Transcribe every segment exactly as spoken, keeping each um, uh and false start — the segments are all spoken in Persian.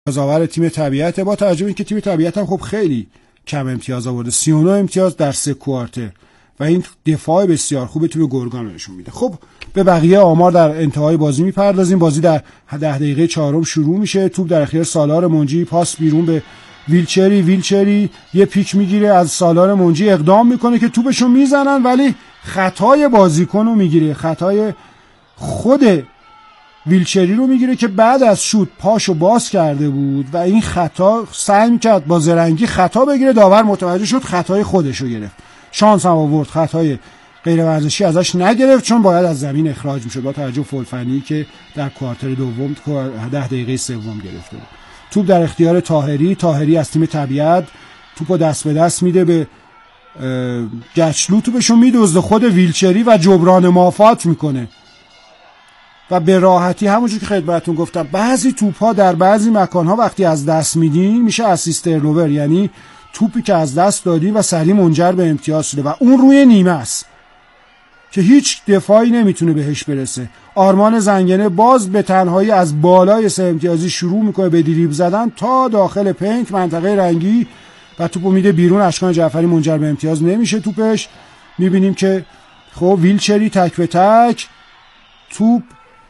امتیازآور تیم طبیعت، با توجه به اینکه تیم طبیعت هم خب خیلی کم امتیاز آورده، سی و نه امتیاز در سه کوارتر و این دفاع بسیار خوب تیم گرگان نشون میده. خب به بقیه آمار در انتهای بازی میپردازیم. بازی در ده دقیقه چهارم شروع میشه. توپ در اختیار سالار منجی، پاس بیرون به ویلچری. ویلچری یه پیک میگیره از سالار منجی، اقدام میکنه که توپشو میزنن ولی خطای بازیکن رو میگیره، خطای خود ویلچری رو میگیره که بعد از شوت پاشو باز کرده بود و این خطا سعی میکرد با زرنگی خطا بگیره. داور متوجه شد، خطای خودشو گرفت. شانس هم آورد خطای غیر ورزشی ازش نگرفت چون باید از زمین اخراج میشد با توجه فول فنی که در کوارتر دوم ده دقیقه سوم گرفته بود. توپ در اختیار طاهری. طاهری از تیم طبیعت توپو دست به دست میده به گچلو، توپشو میدزده خود ویلچری و جبران مافات میکنه و به راحتی همونجور که خدمتتون گفتم بعضی توپ‌ها در بعضی مکان‌ها وقتی از دست میدین میشه اسیست ترنوور، یعنی توپی که از دست دادی و سریع منجر به امتیاز شده و اون روی نیمه است که هیچ دفاعی نمیتونه بهش برسه. آرمان زنگنه باز به تنهایی از بالای سه امتیازی شروع میکنه به دریبل زدن تا داخل پینت منطقه رنگی و توپو میده بیرون. اشکان جعفری منجر به امتیاز نمیشه توپش. میبینیم که خب ویلچری تک به تک توپ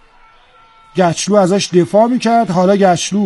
گچلو ازش دفاع میکرد. حالا گچلو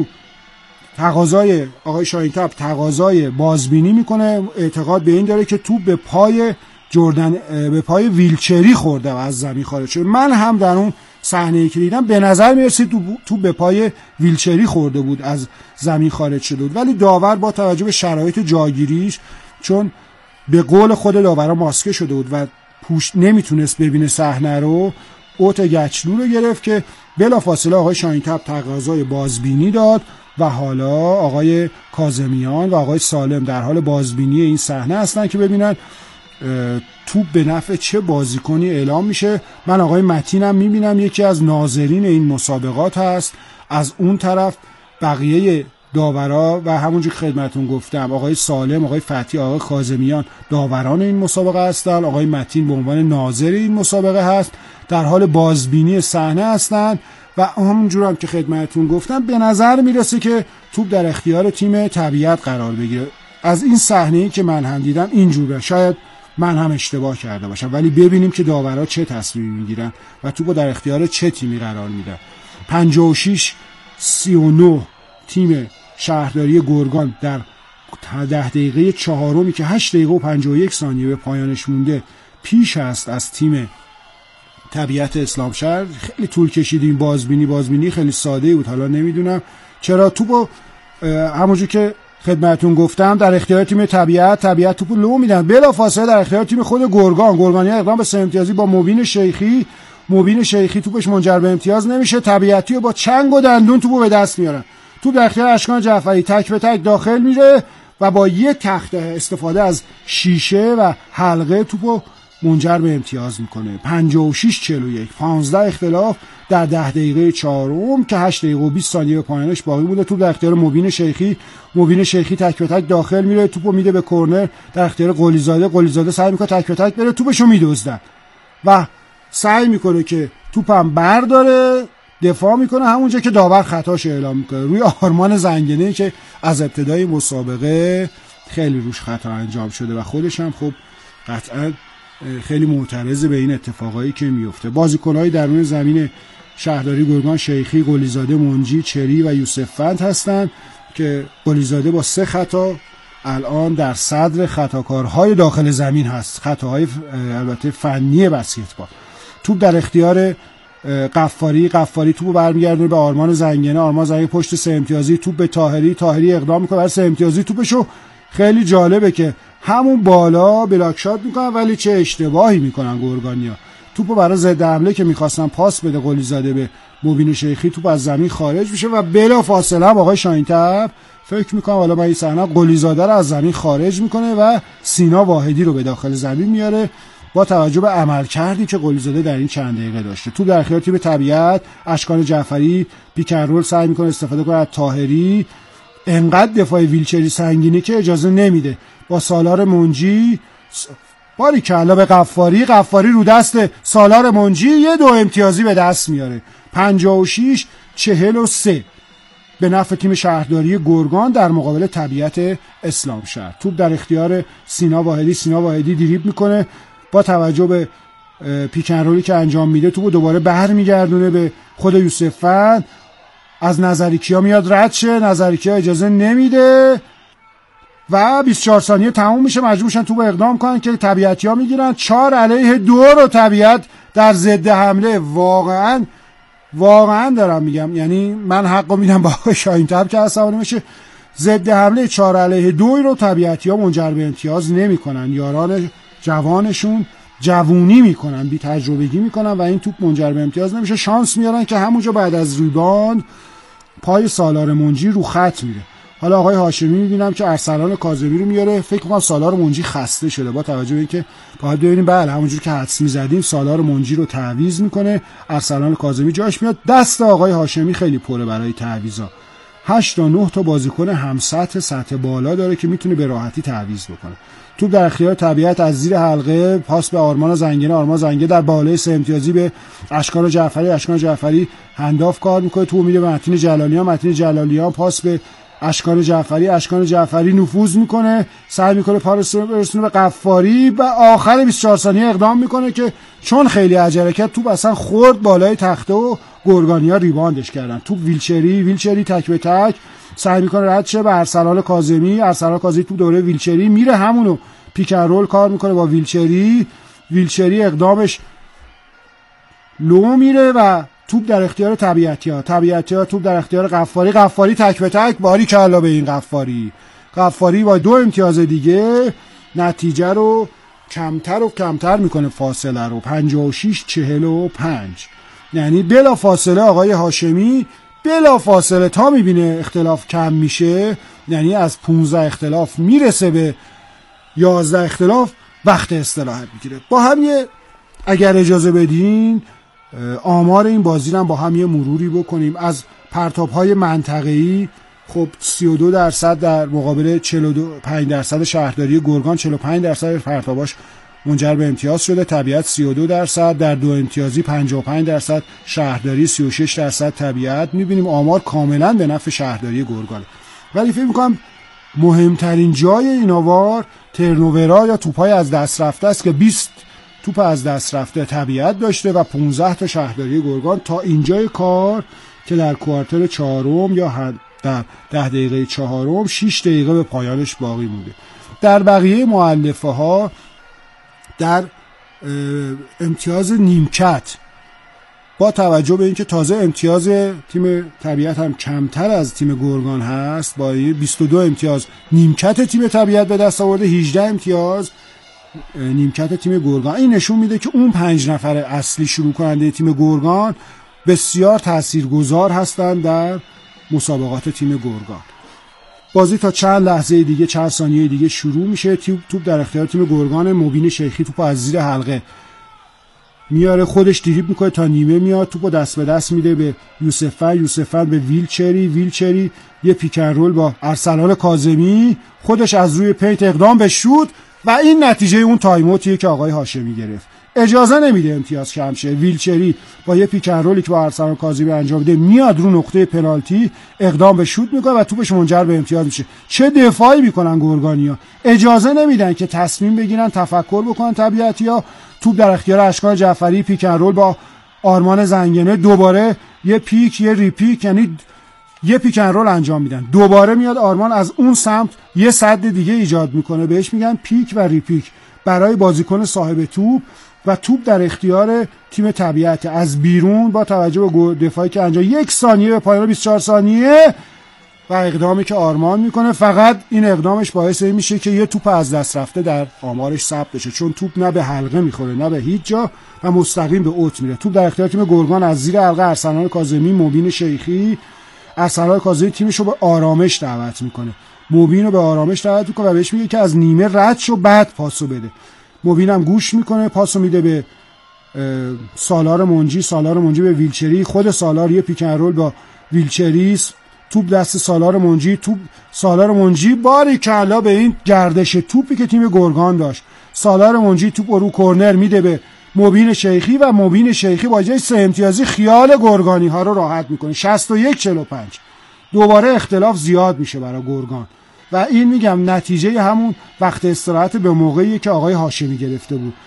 تقاضای آقای شاهین‌طبع تقاضای بازبینی میکنه، اعتقاد به این داره که توپ به پای جردن به پای ویلچری خورده و از زمین خارج شده. من هم در اون صحنه‌ای که دیدم به نظر میرسید توپ به پای ویلچری خورده بود، از زمین خارج شده بود، ولی داور با توجه به شرایط جاگیریش چون به قول خود داورا ماسکه شده بود و پوش نمیتونست ببینه صحنه رو، اوت گچلو رو گرفت که بلافاصله آقای شاهین‌طبع تقاضای بازبینی داد و حالا آقای کاظمیان و آقای سالم در حال بازبینی این صحنه هستن که ببینن توپ به نفع چه بازیکنی اعلام میشه. من آقای متینم میبینم یکی از ناظرین این مسابقات هست. از اون طرف بقیه داورا و همونجور که خدمتون گفتم آقای سالم، آقای فتحی، آقای کاظمیان داوران این مسابقه هستن. آقای متین به عنوان ناظر این مسابقه هست، در حال بازبینی صحنه هستن و همونجور هم که خدمتون گفتم به نظر میرسه که توپ در اختیار تیم طبیعت قرار بگیره. از این صحنه‌ای که من هم دیدم اینجوره، شاید من هم اشتباه کرده باشم، ولی ببینیم که داورا چه تصمیمی میگیرن و توپو در اختیار چه تیمی قرار میدن. پنجاه و شش سی و نه تیم شهرداری گرگان در ده دقیقه چهارمی که هشت دقیقه و پنجاه و یک ثانیه به پایانش مونده پیش است از تیم طبیعت اسلامشهر. خیلی طول کشیدیم بازبینی بازبینی خیلی ساده بود، حالا نمیدونم چرا توپو همونجور که خدمتون گفتم در اختیار تیم طبیعت طبیعت توپو لو میدن، بلافاصله در اختیار تیم خود گرگان. گرگانیا اقدام به سه امتیازی با مبین شیخی. مبین شیخی توپش منجر به امتیاز نمیشه، طبیعتی با چنگ و دندون توپو به دست میارن. توپ در اختیار اشکان جعفری تک به تک داخل میره و با یک تخته استفاده از شیشه و حلقه توپو منجر به امتیاز میکنه. پنجاه و شش چهل و یک، پانزده اختلاف در ده دقیقه چهارم که هشت دقیقه و بیست ثانیه به پایانش باقی بوده. توپ در اختیار مبین شیخی. مبین شیخی تک به تک داخل میره، توپو میده به کرنر در اختیار قلیزاده. قلیزاده سعی میکنه تک به تک بره، توپشو میدزدن و سعی میکنه که توپم برداره، دفاع میکنه همونجا که داور خطاش اعلام میکنه روی آرمان زنگنه‌ای که از ابتدای مسابقه خیلی روش خطا انجام شده و خودش هم خب قطعا خیلی معترض به این اتفاقایی که میفته. بازیکن‌های درون زمین شهرداری گرگان شیخی، قلیزاده، منجی، چری و یوسف فند هستند که قلیزاده با سه خطا الان در صدر خطاکارهای داخل زمین هست، خطاهای البته فنی بسکتبال. توپ در اختیار قفاری. قفاری توپو برمیگردونه به آرمان زنگنه. آرمان زنگنه پشت سه امتیازی توپ به طاهری. طاهری اقدام میکنه برای سه امتیازی توپشو. خیلی جالبه که همون بالا بلاک شات میکنن ولی چه اشتباهی میکنن گرگانیا. توپو برای ضد حمله که میخواستن پاس بده قلیزاده به مبین شیخی، توپ از زمین خارج میشه و بلا فاصله آقای شاهین‌طبع فکر میکنم حالا من این صحنه قلیزاده رو از زمین خارج میکنه و سینا واحدی رو به داخل زمین میاره با توجه به عملکردی که قلیزاده در این چند دقیقه داشته. توپ در اختیار تیم طبیعت. اشکان جعفری پیک اند رول سعی میکنه استفاده کنه از طاهری. انقدر دفاع ویلچری سنگینی که اجازه نمیده. با سالار منجی باری کلا به قفاری. قفاری رو دست سالار منجی یه دو امتیازی به دست میاره. پنجاه و شش چهل و سه به نفع تیم شهرداری گرگان در مقابل طبیعت اسلامشهر. توپ در اختیار سینا واحدی. سینا واحدی دریبل میکنه، با توجه به پیک اند رولی که انجام میده توپو دوباره برمیگردونه به خود یوسفن. از نظریکیا میاد رد شه، نظریکیا اجازه نمیده و بیست و چهار ثانیه تموم میشه، مجبور میشن توپو اقدام کنن که طبیعتیا میگیرن. چهار علیه دو رو طبیعت در ضد حمله. واقعا واقعا دارم میگم، یعنی من حقو میدم با آقای شاهین تب که عصبانی میشه. ضد حمله چهار علیه دو رو طبیعتیا منجر به امتیاز نمیکنن. یاران جوانشون جوونی میکنن، بی تجربگی میکنن و این توپ منجر به امتیاز نمیشه. شانس میارن که همونجا بعد از ریباند پای سالار منجی رو خط میره. حالا آقای هاشمی میبینم که ارسلان کاظمی رو میاره. فکر میکنم سالار منجی خسته شده، با توجه به اینکه باید ببینیم بله همونجور که حدس میزدیم سالار منجی رو تعویض میکنه، ارسلان کاظمی جاش میاد. دست آقای هاشمی خیلی پره برای تعویضا. هشت تا نه تا بازیکن هم سطح سطح بالا داره که میتونه به راحتی تعویض بکنه. توپ در اختیار طبیعت از زیر حلقه، پاس به آرمان زنگنه. آرمان زنگنه در بالای سه امتیازی به اشکان جعفری. اشکان جعفری هنداف کار میکنه، توپ میده به متین جلالیان. متین جلالیان پاس به اشکان جعفری. اشکان جعفری نفوذ میکنه، سعی میکنه پاس برسونه به قفاری و آخر بیست و چهار ثانیه اقدام میکنه که چون خیلی عجله کرد توپ اصلا خورد بالای تخته و گرگانیا ریباندش کردن. توپ ویلچری ویلچری تک به تک سعی میکنه رد شه به ارسلان کاظمی. ارسلان کاظمی تو دوره ویلچری میره، همونو پیک اند رول کار میکنه با ویلچری. ویلچری اقدامش لو میره و توپ در اختیار طبیعتیا. طبیعتیا توپ در اختیار قفاری. قفاری تک به تک، باری کلا به این قفاری. قفاری با دو امتیاز دیگه نتیجه رو کمتر و کمتر میکنه، فاصله رو پنجاه و شش چهل و پنج. یعنی بلا فاصله آقای هاشمی بلا فاصله تا میبینه اختلاف کم میشه، یعنی از پانزده اختلاف میرسه به یازده اختلاف، وقت استراحت میگیره. با هم یه اگر اجازه بدین آمار این بازی رو با هم یه مروری بکنیم. از پرتاب‌های منطقه‌ای خب سی و دو درصد در مقابل چهل و پنج درصد شهرداری گرگان، چهل و پنج درصد پرتاباش منجر به امتیاز شده. طبیعت سی و دو درصد، در دو امتیازی پنجاه و پنج درصد شهرداری، سی و شش درصد طبیعت. می‌بینیم آمار کاملا به نفع شهرداری گرگان. ولی فکر می‌کنم مهمترین جای این آوار ترنوورا یا توپ‌های از دست رفته است که بیست توپ از دست رفته طبیعت داشته و پانزده تا شهرداری گرگان. تا اینجای کار که در کوارتر چهارم یا در ده دقیقه چهارم شش دقیقه به پایانش باقی مونده. در بقیه مؤلفه ها در امتیاز نیمکت، با توجه به اینکه تازه امتیاز تیم طبیعت هم کمتر از تیم گرگان هست، با بیست و دو امتیاز نیمکت تیم طبیعت به دست آورده، هجده امتیاز نیمکت تیم گرگان. این نشون میده که اون پنج نفر اصلی شروع کننده تیم گرگان بسیار تاثیرگذار هستند در مسابقات تیم گرگان. بازی تا چند لحظه دیگه، چند ثانیه دیگه شروع میشه. توپ در اختیار تیم گرگان. مبین شیخی توپ از زیر حلقه میاره، خودش دریبل میکنه تا نیمه میاد، توپو دست به دست میده به یوسفن. یوسفن به ویلچری. ویلچری یه پیک اند رول با ارسلان کاظمی، خودش از روی پینت اقدام به شوت و این نتیجه اون تایم اوتیه که آقای هاشمی گرفت. اجازه نمیده امتیاز کم شه. ویلچری با یه پیک اند رولی که با ارسلان کاظمی انجام بده میاد رو نقطه پنالتی، اقدام به شوت میکنه و توپش منجر به امتیاز میشه. چه دفاعی میکنن گرگانیا، اجازه نمیدن که تصمیم بگیرن، تفکر بکنن. طبیعتیا توپ در اختیار اشکان جعفری، پیک اند رول با آرمان زنگنه، دوباره یه پیک یه ریپیک، یعنی یه پیک اند رول انجام میدن. دوباره میاد آرمان از اون سمت یه سد دیگه ایجاد میکنه، بهش میگن پیک و ریپیک برای بازیکن صاحب توپ و توپ در اختیار تیم طبیعت از بیرون. با توجه به دفاعی که انجام یک ثانیه به پایان بیست و چهار ثانیه و اقدامی که آرمان میکنه، فقط این اقدامش باعث این میشه که یه توپ از دست رفته در آمارش ثبت بشه، چون توپ نه به حلقه میخوره نه به هیچ جا و مستقیم به اوت میره. توپ در اختیار تیم گرگان از زیر حلقه ارسلان کاظمی، مبین شیخی. ارسلان کاظمی تیمشو به آرامش دعوت میکنه، مبین رو به آرامش دعوت میکنه و بهش میگه که از نیمه رد شو بعد پاسو بده. مبینم گوش میکنه، پاسو میده به سالار منجی. سالار منجی به ویلچری. خود سالار یه پیک اند رول با ویلچری، توپ دست سالار منجی. توپ سالار منجی باری کلا به این گردش توپی که تیم گرگان داشت. سالار منجی توپ رو کورنر میده به مبین شیخی و مبین شیخی با جای سه امتیازی خیال گرگانی ها رو راحت میکنه. شصت و یک چهل و پنج. دوباره اختلاف زیاد میشه برای گرگان و این میگم نتیجه همون وقت استراحت به موقعی که آقای هاشمی گرفته بود.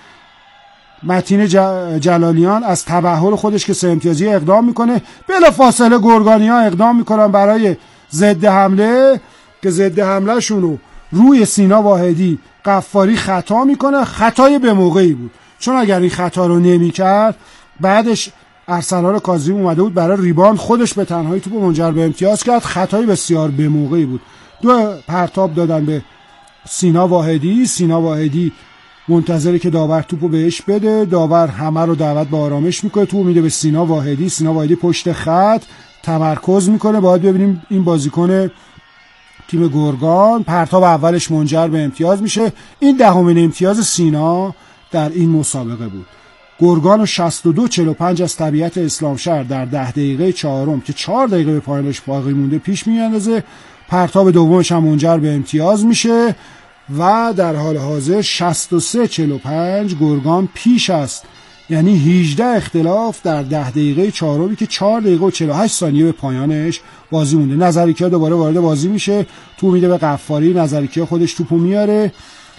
متین جلالیان از تبحر خودش که سه امتیازی اقدام میکنه، بلا فاصله گرگانی ها اقدام میکنن برای ضد حمله که ضد حمله شونو روی سینا واحدی قفاری خطا میکنه. خطای به موقعی بود، چون اگر این خطا رو نمیکرد بعدش ارسلان کاظمی اومده بود برای ریباند، خودش به تنهایی توپو منجر به امتیاز کرد. خطای بسیار به موقعی بود. دو پرتاب دادن به سینا واحدی. سینا واحدی منتظره که داور توپو بهش بده، داور همه رو دعوت به آرامش میکنه، توپو میده به سینا واحدی. سینا واحدی پشت خط تمرکز میکنه. باید ببینیم این بازیکن تیم گرگان پرتاب اولش منجر به امتیاز میشه. این دهمین امتیاز سینا در این مسابقه بود. گرگان شصت و دو چهل و پنج از طبیعت اسلامشهر در ده دقیقه چهارم که چهار دقیقه به پایانش باقی مونده پیش میاندازه. پرتاب دومش هم منجر به امتیاز میشه و در حال حاضر شصت و سه چهل و پنج گرگان پیش است. یعنی هجده اختلاف در ده دقیقه چهارمی که چهار دقیقه و چهل و هشت ثانیه به پایانش بازی مونده. نظریکیا دوباره وارد بازی میشه، تو میده به قفاری. نظریکیا خودش توپو میاره،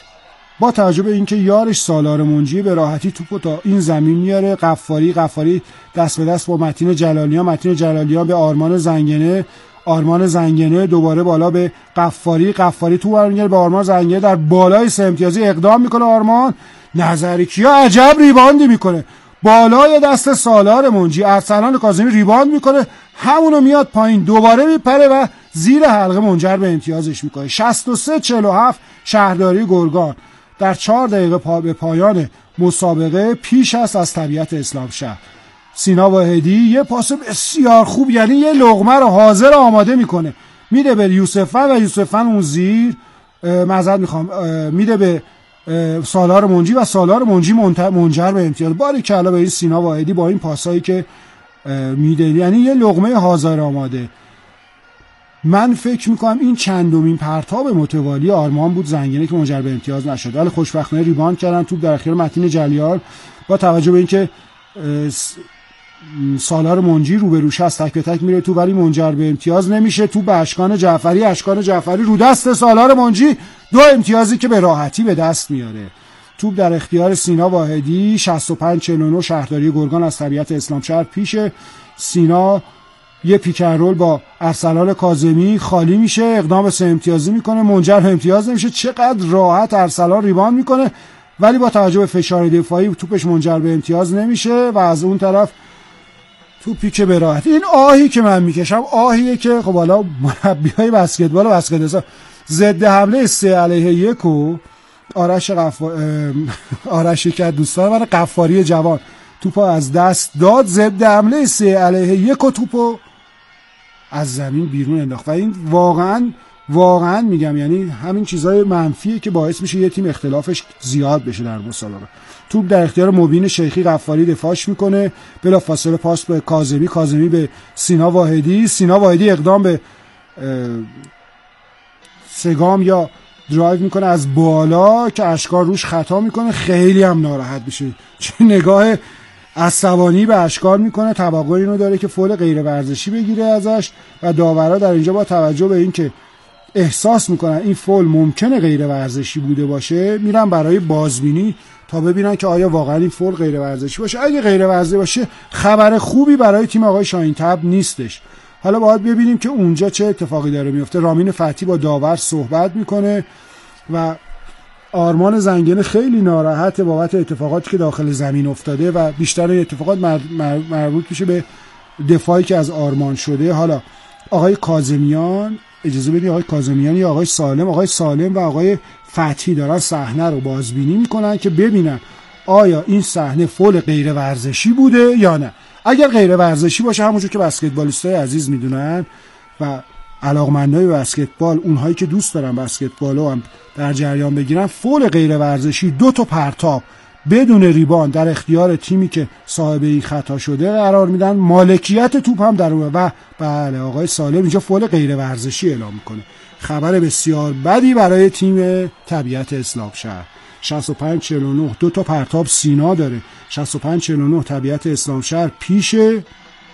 با توجه به اینکه یارش سالار منجی به راحتی توپو تا این زمین میاره. قفاری قفاری دست به دست با متین جلالیان. متین جلالیان به آرمان زنگنه. آرمان زنگنه دوباره بالا به قفاری. قفاری تو برمیگره به آرمان زنگنه، در بالای سه امتیازی اقدام میکنه آرمان. نظریکیا عجب ریباندی میکنه بالای دست سالار منجی. ارسلان کاظمی ریباند میکنه، همونو میاد پایین، دوباره میپره و زیر حلقه منجر به امتیازش میکنه. شصت و سه چهل و هفت شهرداری گرگان در چهار دقیقه پا به پایان مسابقه پیش است از طبیعت اسلامشهر. سینا واحدی یه پاس بسیار خوب، یعنی یه لقمه رو حاضر آماده میکنه، میده به یوسفن و یوسفن اون زیر معذرت میخوام میده به سالار منجی و سالار منجی منجر به امتیاز. باریکلا به این سینا واحدی با این پاسایی که میده، یعنی یه لقمه حاضر آماده. من فکر میکنم این چندمین پرتاب متوالی آرمان بود زنگنه که منجر به امتیاز نشد، ولی خوشبختانه ریباند کردن. توپ در اختیار متین جلیال با توجه به اینکه سالار منجی روبروش هست، تک به تک میره تو ولی منجر به امتیاز نمیشه. تو به اشکان جعفری. اشکان جعفری رو دست سالار منجی، دو امتیازی که به راحتی به دست میاره. توپ در اختیار سینا واحدی. شصت و پنج چهل و نه شهرداری گرگان از طبیعت اسلامشهر پیشه. سینا یه پیک اند رول با ارسلان کاظمی خالی میشه، اقدام سه امتیازی میکنه، منجر به امتیاز نمیشه. چقدر راحت ارسلان ریباند میکنه ولی با توجه به فشار دفاعی توپش منجر به امتیاز نمیشه و از اون طرف توپی که به راحت. این آهی که من میکشم آهیه که خب حالا مربیای بسکتبال و بسکتبال ضد حمله سه علیه یک و آرش قفار آرش که دوستان من قفاری جوان توپو از دست داد، ضد حمله سه علیه یک و توپو از زمین بیرون انداخت و این واقعا واقعا میگم یعنی همین چیزای منفیه که باعث میشه یه تیم اختلافش زیاد بشه در مسابقه. توپ در اختیار مبین شیخی. قفاری دفاعش میکنه، بلا فاصله پاس به کاظمی. کاظمی به سینا واحدی. سینا واحدی اقدام به سگام یا درایو میکنه از بالا که اشکان روش خطا میکنه، خیلی هم ناراحت میشه، چه نگاه عصبانی به اشکان میکنه. توقع اینو داره که فول غیر ورزشی بگیره ازش و داورا در اینجا با توجه به این که احساس میکنن این فول ممکنه غیر ورزشی بوده باشه میرن برای بازبینی تا ببینن که آیا واقعا این فول غیر ورزشی باشه. اگه غیر ورزشی باشه خبر خوبی برای تیم آقای شاهین‌طبع نیستش. حالا باید ببینیم که اونجا چه اتفاقی داره میفته. رامین فتحی با داور صحبت میکنه و آرمان زنگنه خیلی ناراحته بابت اتفاقاتی که داخل زمین افتاده و بیشتر این اتفاقات مر... مر... مربوط میشه به دفاعی که از آرمان شده. حالا آقای کاظمیان، اجازه بدید آقای کاظمیان یا آقای سالم، آقای سالم و آقای فتحی دارن صحنه رو بازبینی میکنن که ببینن آیا این صحنه فول غیر ورزشی بوده یا نه. اگر غیر ورزشی باشه، همونجور که بسکتبالیستای عزیز میدونن و علاقمندای بسکتبال، اونهایی که دوست دارن بسکتبالو هم در جریان بگیرن، فول غیر ورزشی دو تا پرتاب بدون ریباند در اختیار تیمی که صاحب این خطا شده قرار میدن. مالکیت توپ هم در اون و بله آقای سالم اینجا فول غیر ورزشی اعلام میکنه. خبر بسیار بدی برای تیم طبیعت اسلامشهر. شصت و پنج چهل و نه دو تا پرتاب سینا داره. شصت و پنج چهل و نه طبیعت اسلامشهر پیشه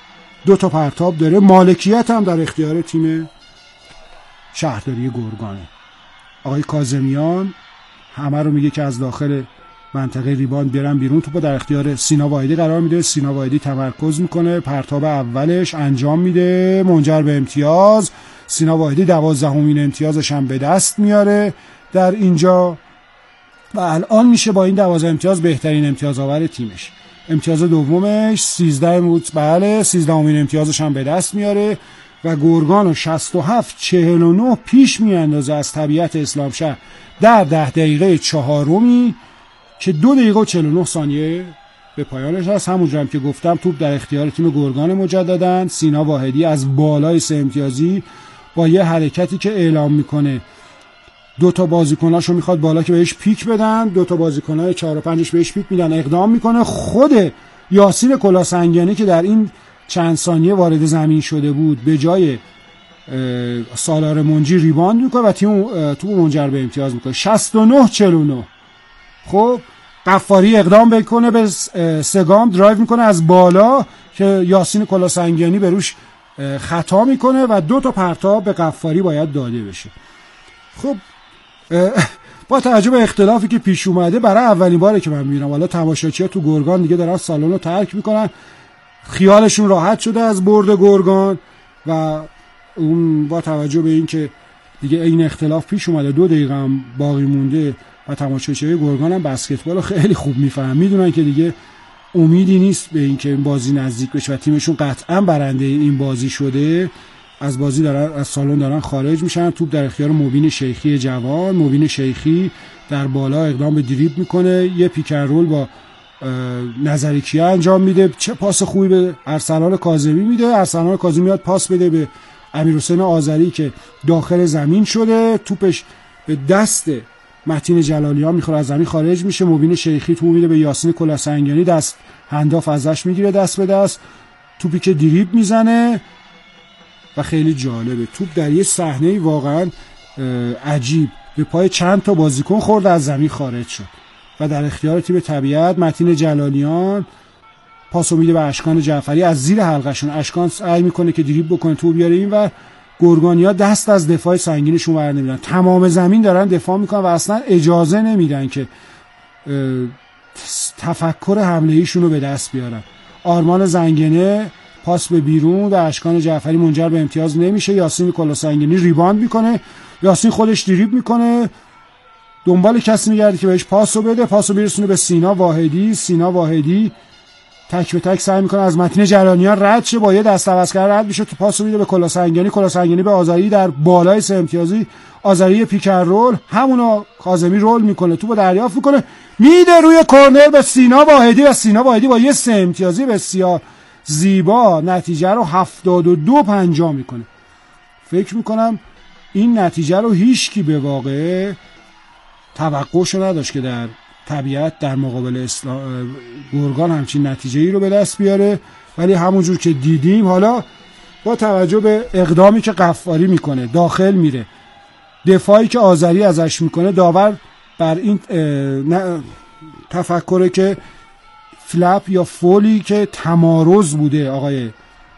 دو تا پرتاب داره. مالکیت هم در اختیار تیم شهرداری گرگانه. آقای کاظمیان همه رو میگه که از داخل منطقه ریباند بیارن بیرون، توپو در اختیار سینا واحدی قرار میده. سینا واحدی تمرکز میکنه، پرتاب اولش انجام میده، منجر به امتیاز. سینا واحدی دوازدهمین امتیازش هم به دست میاره در اینجا و الان میشه با این دوازده امتیاز بهترین امتیاز آور تیمش. امتیاز دومش سیزده بود، بله سیزدهمین امتیازش هم به دست میاره و گرگان رو شصت و هفت چهل و نه پیش میاندازه از طبیعت اسلامشهر در ده دقیقه چهارمی که دو دقیقه و چهل و نه ثانیه به پایانش هست. همونجور هم که گفتم توپ در اختیار تیم گرگان مجدداً. سینا واحدی از بالای سه امتیازی با یه حرکتی که اعلام میکنه دو تا بازیکناشو میخواد بالا که بهش پیک بدن، دو تا بازیکنای چهار و پنجش بهش پیک میدن، اقدام میکنه. خود یاسین کلاسنگیانی که در این چند ثانیه وارد زمین شده بود به جای سالار منجی ریباند میکنه و تیم توپ منجر به امتیاز میکنه. شصت و نه چهل و نه. خب قفاری اقدام بکنه به سگام، درایو میکنه از بالا که یاسین کلاسنگیانی به روش خطا میکنه و دو تا پرتاب به قفاری باید داده بشه. خب با توجه به اختلافی که پیش اومده برای اولین باره که من میبینم، حالا تماشاچی‌ها تو گرگان دیگه دارن سالن رو ترک میکنن، خیالشون راحت شده از برد گرگان و اون با توجه به این که دیگه این اختلاف پیش اومده، دو دقیقه هم باقی مونده و تماشاچی‌های گرگان هم بسکتبال رو خیلی خوب میفهمن، میدونن که دیگه امیدی نیست به این که این بازی نزدیک بشه و تیمشون قطعا برنده این بازی شده. از بازی دارن، از سالن دارن خارج میشن. توپ در اختیار مبین شیخی جوان. مبین شیخی در بالا اقدام به دریبل میکنه، یه پیک اند رول با نظری کیا انجام میده. چه پاس خوبی به ارسلان کاظمی میده. ارسلان کاظمی میاد پاس بده به امیرحسین آذری که داخل زمین شده، توپش به دست متین جلالیان میخوره، از زمین خارج میشه. مبین شیخی توپ میده به یاسین کلاسنگیانی، دست هنداف ازش میگیره دست به دست، توپی که دریبل میزنه و خیلی جالبه. توپ در یه صحنه واقعا عجیب به پای چند تا بازیکن خورد، از زمین خارج شد و در اختیار تیم طبیعت. متین جلالیان پاسو میده به اشکان جعفری از زیر حلقشون. اشکان سعی میکنه که دریبل بکنه توپ بیاره این و گرگانیا دست از دفاع سنگینشون ور نمیدن، تمام زمین دارن دفاع میکنن و اصلا اجازه نمیدن که تفکر حمله ایشون رو به دست بیارن. آرمان زنگنه پاس به بیرون و اشکان جعفری منجر به امتیاز نمیشه. یاسین کلاسنگیانی ریباند میکنه، یاسین خودش دریبل میکنه، دنبال کسی میگرده که بهش پاسو بده، پاسو برسونه به سینا واحدی. سینا واحدی تک به تک سعی میکنه از متین جلالیان رد شه، با یه دست عوض کرده رد میشه، تو پاسو میده به کلاسنگیانی. کلاسنگیانی به آذری در بالای سه امتیازی، آذری پیک اند رول، همونو کاظمی رول میکنه، توپو دریافت میکنه میده روی کورنر به سینا واحدی و سینا واحدی با یه سه امتیازی بسیار زیبا نتیجه رو هفتاد و دو پنجاه میکنه. فکر میکنم این نتیجه رو هیچکی به واقع توقعشو نداشت که در طبیعت در مقابل اسلام گرگان همچین نتیجه ای رو به دست بیاره، ولی همونجور که دیدیم حالا با توجه به اقدامی که قفاری میکنه، داخل میره، دفاعی که آذری ازش میکنه، داور بر این تفکره که فلپ یا فولی که تمارض بوده آقای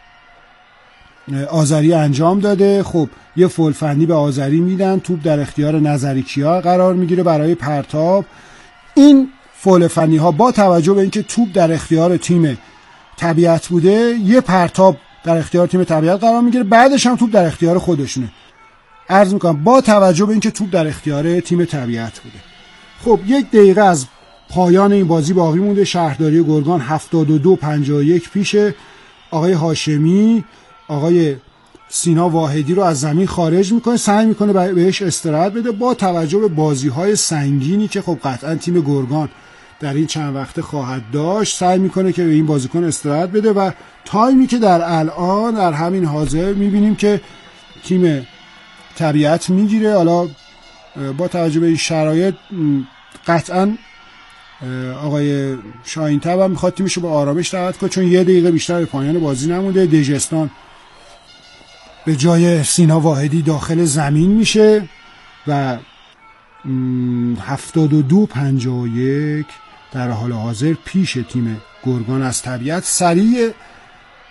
آذری انجام داده. خب یه فول فنی به آذری میدن، توپ در اختیار نظری کیا قرار میگیره برای پرتاب. این فول فنی ها با توجه به اینکه توپ در اختیار تیم طبیعت بوده، یه پرتاب در اختیار تیم طبیعت قرار میگیره، بعدش هم توپ در اختیار خودشونه. عرض میکنم با توجه به اینکه توپ در اختیار تیم طبیعت بوده. خب یک دقیقه از پایان این بازی باقی مونده. شهرداری گرگان هفتاد و دو پنجاه و یک پیشه. آقای هاشمی آقای سینا واحدی رو از زمین خارج میکنه، سعی میکنه بهش استراحت بده با توجه به بازی‌های سنگینی که خب قطعا تیم گرگان در این چند وقته خواهد داشت. سعی میکنه که به این بازیکن استراحت بده و تایمی که در الان در همین حاضر میبینیم که تیم طبیعت میگیره. حالا با توجه به این شرایط قطعا آقای شاهین تب هم میخواد تیمشو به آرامش دعوت کنه، چون یه دقیقه بیشتر به پایان بازی نمونده. دژستان به جای سینا واحدی داخل زمین میشه و هفتاد و دو پنجاه و یک در حال حاضر پیش تیم گرگان از طبیعت. سریع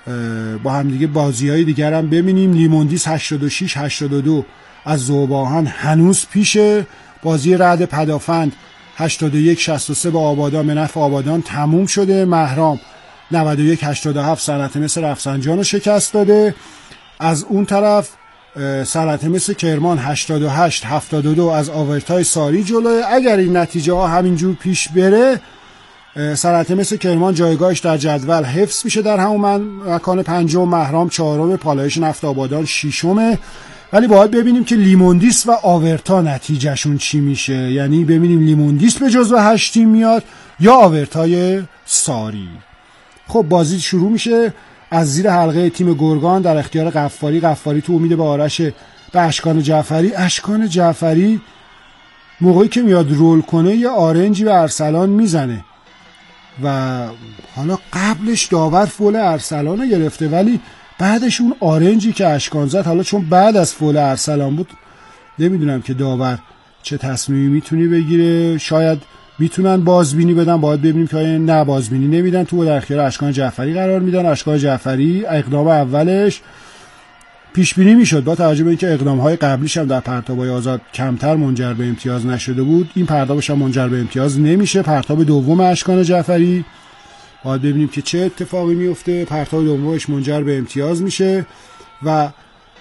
با هم دیگه بازی‌های دیگر هم ببینیم. لیموندیس هشتاد و شش هشتاد و دو از ذوب‌آهن هنوز پیشه. بازی رعد پدافند هشتاد و یک شصت و سه با آبادان به نفع آبادان تموم شده. مهرام نود و یک هشتاد و هفت صنعت مس رفسنجان رو شکست داده. از اون طرف صنعت مس کرمان هشتاد و هشت هفتاد و دو از آورتای ساری جلوه. اگر این نتیجه ها همینجور پیش بره، صنعت مس کرمان جایگاهش در جدول حفظ میشه در همون مکان پنجم، مهرام چهارم، پالایش نفت آبادان ششمه. ولی باید ببینیم که لیموندیس و آورتا نتیجهشون چی میشه، یعنی ببینیم لیموندیس به جزو هشت تیم میاد یا آورتای ساری. خب بازی شروع میشه از زیر حلقه تیم گرگان در اختیار قفاری. قفاری تو امید به آرش به اشکان جعفری. اشکان جعفری موقعی که میاد رول کنه یه آرنجی به ارسلان میزنه و حالا قبلش داور فول ارسلان رو گرفته، ولی بعدش اون آرنجی که اشکان زد، حالا چون بعد از فول ارسلان بود نمیدونم که داور چه تصمیمی میتونی بگیره. شاید میتونن بازبینی بدن، باید ببینیم که آیا نه بازبینی نمیدن، تو در اختیار اشکان جعفری قرار میدن. اشکان جعفری اقدام اولش پیش بینی میشد با توجه به اینکه اقدام های قبلیش هم در پرتاب‌های آزاد کمتر منجر به امتیاز نشده بود، این پرتابش هم منجر به امتیاز نمیشه. پرتاب دوم اشکان جعفری باید ببینیم که چه اتفاقی میفته. پرتاب دومش منجر به امتیاز میشه و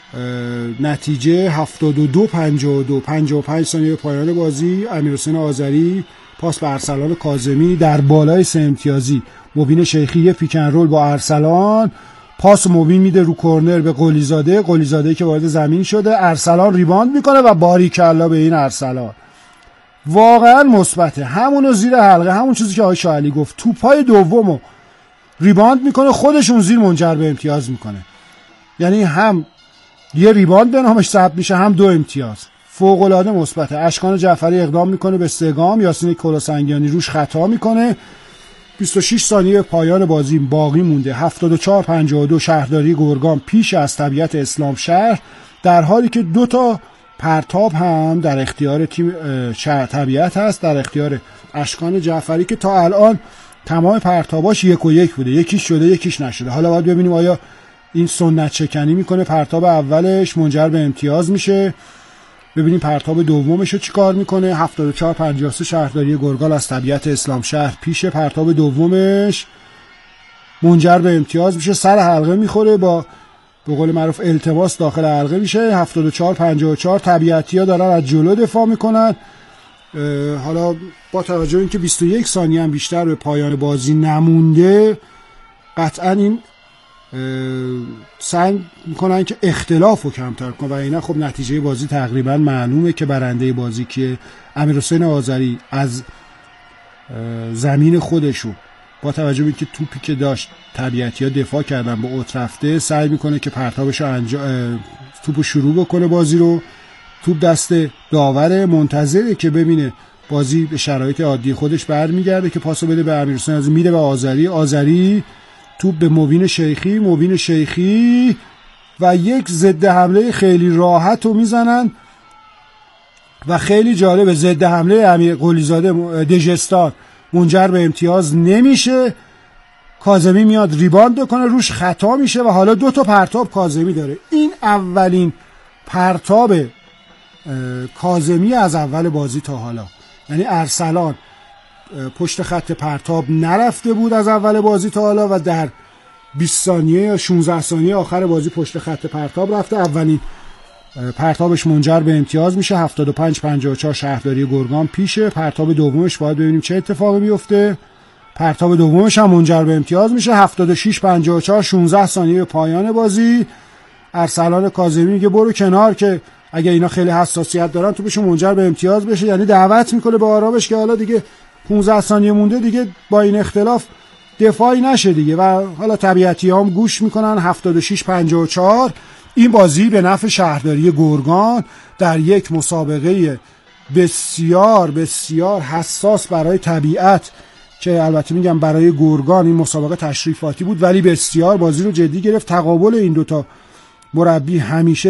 نتیجه هفتاد و دو پنجاه و دو پنجاه و پنج ثانیه پایان بازی امیرحسین آذری پاس به ارسلان کاظمی در بالای سه امتیازی. مبین شیخی یه پیک اند رول با ارسلان، پاس مبین میده رو کرنر به قلیزاده. قلیزاده که وارد زمین شده، ارسلان ریباند میکنه و باریکلا به این ارسلان. واقعا مثبته، همونو زیر حلقه، همون چیزی که آقای شاعلی گفت، توپای دومو ریباند میکنه، خودشون زیر منجر به امتیاز میکنه. یعنی هم یه ریباند به نامش ثبت میشه، هم دو امتیاز. فوق العاده مثبته. اشکان جعفری اقدام میکنه به سگام، یاسین کلاسنگیانی روش خطا میکنه. بیست و شش ثانیه پایان بازی باقی مونده. هفتاد و چهار پنجاه و دو شهرداری گرگان پیش از طبیعت اسلام شهر، در حالی که دو تا پرتاب هم در اختیار تیم شهر طبیعت هست، در اختیار اشکان جعفری که تا الان تمام پرتاباش یک و یک بوده، یکیش شده یکیش نشده. حالا باید ببینیم آیا این سنت شکنی میکنه، پرتاب اولش منجر به امتیاز میشه. ببینیم پرتاب دومش رو چی کار میکنه. هفتاد و چهار پنجاه و سه شهرداری گرگان از طبیعت اسلام شهر پیشه، پرتاب دومش منجر به امتیاز میشه، سر حلقه میخوره، با به قول معروف التباس داخل حلقه میشه. هفتاد و چهار پنجاه و چهار طبیعتی ها دارن از جلو دفاع میکنن. حالا با توجه به اینکه بیست و یک ثانیه هم بیشتر به پایان بازی نمونده، قطعا این سعی میکنن که اختلاف رو کمتر کنن و اینا. خب نتیجه بازی تقریبا معلومه که برنده بازی که امیرحسین آذری از زمین خودشون با توجه به اینکه توپی که داشت طبیعتی ها دفاع کردن با اوت رفته، سعی میکنه که پرتابش رو انجام توپو شروع بکنه. بازی رو توپ دست داور، منتظره که ببینه بازی به شرایط عادی خودش برمیگرده که پاسو بده به امیرحسین آذری. میده به آذری، آذری توپ به مبین شیخی، مبین شیخی و یک ضد حمله خیلی راحت رو میزنن و خیلی جالبه، ضد حمله امیر قلیزاده دژستان منجر به امتیاز نمیشه. کاظمی میاد ریباند کنه، روش خطا میشه و حالا دو تا پرتاب کاظمی داره. این اولین پرتاب کاظمی از اول بازی تا حالا، یعنی ارسلان پشت خط پرتاب نرفته بود از اول بازی تا حالا و در بیست ثانیه یا شانزده ثانیه آخر بازی پشت خط پرتاب رفته. اولین پرتابش منجر به امتیاز میشه. هفتاد و پنج پنجاه و چهار شهرداری گرگان پیشه. پرتاب دومش باید ببینیم چه اتفاقی میفته. پرتاب دومش هم منجر به امتیاز میشه. هفتاد و شش پنجاه و چهار شانزده ثانیه پایان بازی. ارسلان کاظمی میگه برو کنار که اگه اینا خیلی حساسیت دارن توپشون منجر به امتیاز بشه، یعنی دعوت میکنه به آرامش که حالا دیگه پانزده ثانیه مونده، دیگه با این اختلاف دفاعی نشه دیگه. و حالا طبیعتی هم گوش میکنن. هفتاد و شش پنجاه و چهار این بازی به نفع شهرداری گرگان در یک مسابقه بسیار بسیار حساس برای طبیعت، که البته میگم برای گرگان این مسابقه تشریفاتی بود ولی بسیار بازی رو جدی گرفت. تقابل این دوتا مربی همیشه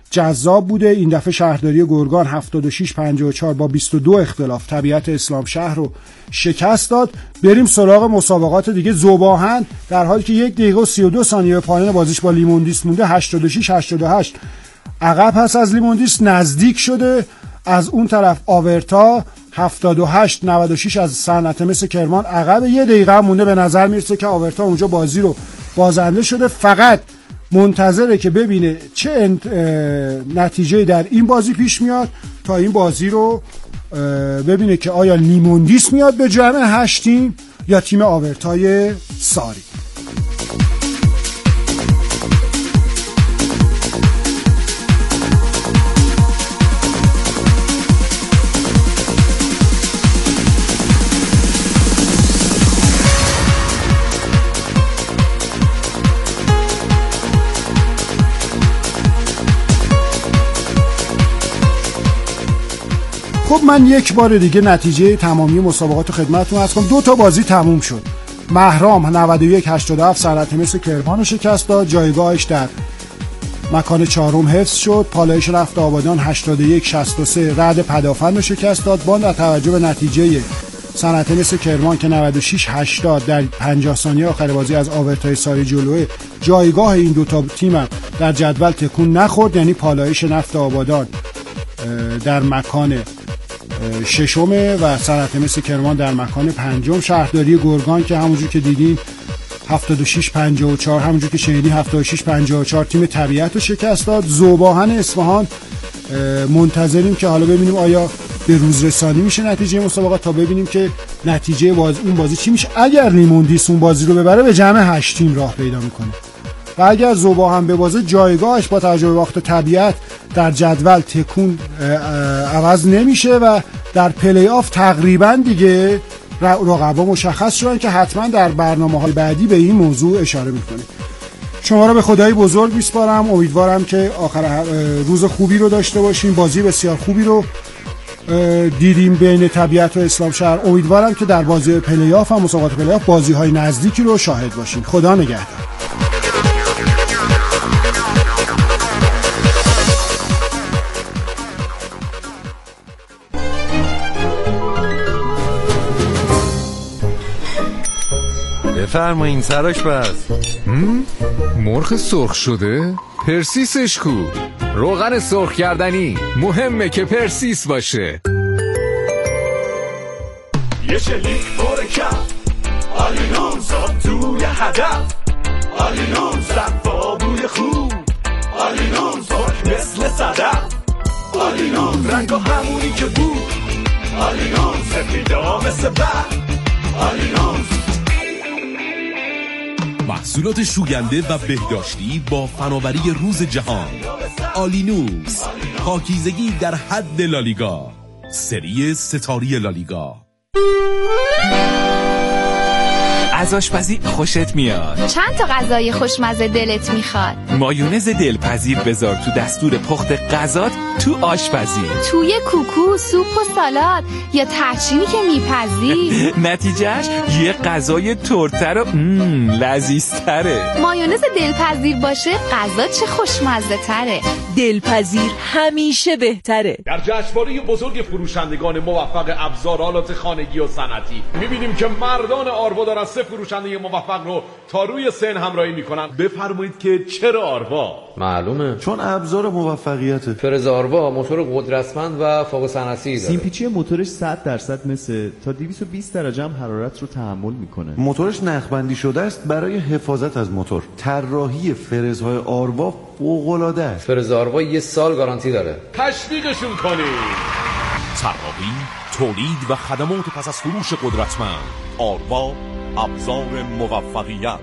جذاب بوده. این دفعه شهرداری گرگان هفتاد و شش پنجاه و چهار با بیست و دو اختلاف طبیعت اسلام شهر رو شکست داد. بریم سراغ مسابقات دیگه. ذوب‌آهن در حالی که یک دقیقه و سی و دو ثانیه به پایان بازیش با لیموندیس مونده هشتاد و شش هشتاد و هشت عقب هست از لیموندیس، نزدیک شده. از اون طرف آورتا هفتاد و هشت نود و شش از صنعت مس کرمان عقب، یه دقیقه هم مونده. به نظر میرسه که آورتا اونجا بازی رو بازنده شده، فقط منتظره که ببینه چه انت... نتیجه در این بازی پیش میاد تا این بازی رو ببینه که آیا لیموندیس میاد به جمع هشت تیم یا تیم آورتای ساری. خب من یک بار دیگه نتیجه تمامی مسابقات خدمتتون عرض کنم. دو تا بازی تموم شد. مهرام نود و یک هشتاد و هفت صنعت مس کرمان رو شکست داد، جایگاهش در مکان چهارم حفظ شد. پالایش نفت آبادان هشتاد و یک شصت و سه رعد پدافند رو شکست داد. با در توجه به نتیجه صنعت مس کرمان که نود و شش هشتاد در پنجاه ثانیه آخر بازی از آورتای ساری جلوه، جایگاه این دو تا تیم در جدول تکون نخورد. یعنی پالایش نفت آبادان در مکان ششمه و صنعت مس کرمان در مکان پنجم. شهرداری گرگان که همونجور که دیدیم هفتاد و شش پنجاه و چهار، همونجور که شنیدیم هفتاد و شش پنجاه و چهار تیم طبیعت رو شکست داد. ذوب‌آهن اصفهان منتظریم که حالا ببینیم آیا به روز رسانی میشه نتیجه مسابقات تا ببینیم که نتیجه باز اون بازی چی میشه. اگر لیموندیس اون بازی رو ببره به جمع هشت تیم راه پیدا میکنه و اگر ذوب‌آهن به بازه جایگاهش با توجه به وقت طبیعت در جدول تکون عوض نمیشه و در پلی آف تقریبا دیگه رقبا مشخص شدن که حتما در برنامه‌های بعدی به این موضوع اشاره میکنیم. شما را به خدای بزرگ میسپارم. امیدوارم که آخر روز خوبی رو داشته باشیم. بازی بسیار خوبی رو دیدیم بین طبیعت و اسلام شهر. امیدوارم که در بازی پلی آف هم مسابقات پلی آف بازی‌های نزدیکی رو شاهد باشیم. خدا نگهدار. بفرمایین سراش بس. مرغ سرخ شده؟ پرسیسش کو؟ روغن سرخ کردنی مهمه که پرسیس باشه. یه شلیک پر کف آلینون زاد توی هدف، آلینون زد با بوی خوب، آلینون زاد مثل صدف، آلینون رنگ همونی که بود، آلینون سفیدا مثل برف، آلینون. محصولات شوینده و بهداشتی با فناوری روز جهان. آلینوس، پاکیزگی در حد لالیگا، سری ستاری لالیگا. از آشپزی خوشت میاد؟ چند تا غذای خوشمزه دلت میخواد؟ مایونز دلپذیر بذار تو دستور پخت غذات تو آشپزی، توی کوکو، سوپ و سالاد یا ترچینی که میپزی. نتیجهش یه غذای ترتر و مم لذیذتره. مایونز دلپذیر باشه غذا چه خوشمزه تره. دلپذیر همیشه بهتره. در جشنواره بزرگ فروشندگان موفق ابزار آلات خانگی و صنعتی میبینیم که مردان آروا دارن سه فروشنده موفق رو تا روی سن همراهی میکنن. بفرمایید که چرا آروا؟ معلومه، چون ابزار موفقیته. فرز آروا موتور قدرتمند و فوق صنعتی داره. سیمپیچی موتورش صد درصد مثل تا دویست و بیست درجه هم حرارت رو تحمل میکنه. موتورش نخبندی شده است برای حفاظت از موتور. طراحی فرزهای آروا فوق العاده است. فرز آروا یه سال گارانتی داره. تشویقشون کنید. طراحی، تولید و خدمات پس از فروش قدرتمند. آروا، ابزار موفقیت.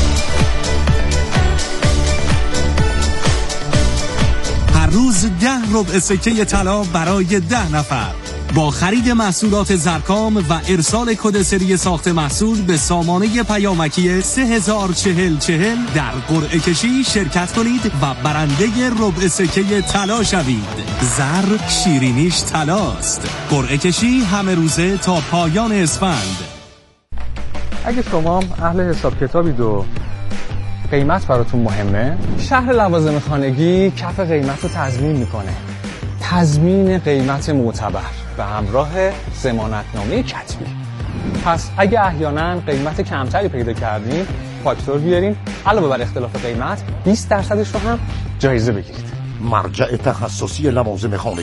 هر روز ده ربع سکه طلا برای ده نفر با خرید محصولات زرکام و ارسال کد سری ساخت محصول به سامانه پیامکی سه هزار چهل چهل در قرعه کشی شرکت کنید و برنده ربع سکه طلا شوید. زر شیرینیش طلاست. قرعه کشی همه روزه تا پایان اسفند. اگه شما هم اهل حساب کتابید و قیمت براتون مهمه؟ شهر لوازم خانگی کف قیمت رو تضمین میکنه. تضمین قیمت معتبر به همراه ضمانتنامه کتبی. پس اگه احیانا قیمت کمتری پیدا کردین، فاکتور بیارین، علاوه بر اختلاف قیمت بیست درصدش رو هم جایزه بگیرید. مرجع تخصصی لوازم خانگی